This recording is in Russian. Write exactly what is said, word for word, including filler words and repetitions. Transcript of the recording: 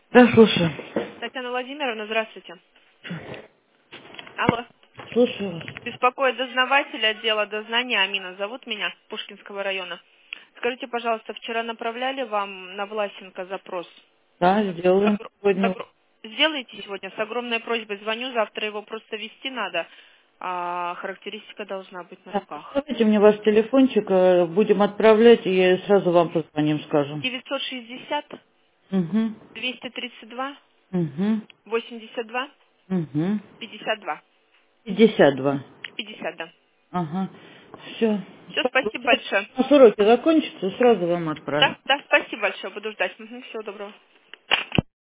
Да, слушаю. Татьяна Владимировна, здравствуйте. Алло. Слушаю вас. Беспокоит дознаватель отдела дознания Амина. Зовут меня, Пушкинского района. Скажите, пожалуйста, вчера направляли вам на Власенко запрос? Да, С сделаем огр- с сегодня. огр- Сделайте сегодня с огромной просьбой. Звоню, завтра его просто вести надо. А характеристика должна быть на Так, руках. оставите мне ваш телефончик, э, будем отправлять, и сразу вам позвоним, скажем. девятьсот шестьдесят Угу, двести тридцать два угу, восемьдесят два угу. пятьдесят два. пятьдесят два. пятьдесят, да. Ага. Все. Все, спасибо большое. У нас уроки закончатся, сразу вам отправим. Да, да, спасибо большое. Буду ждать. Всего доброго.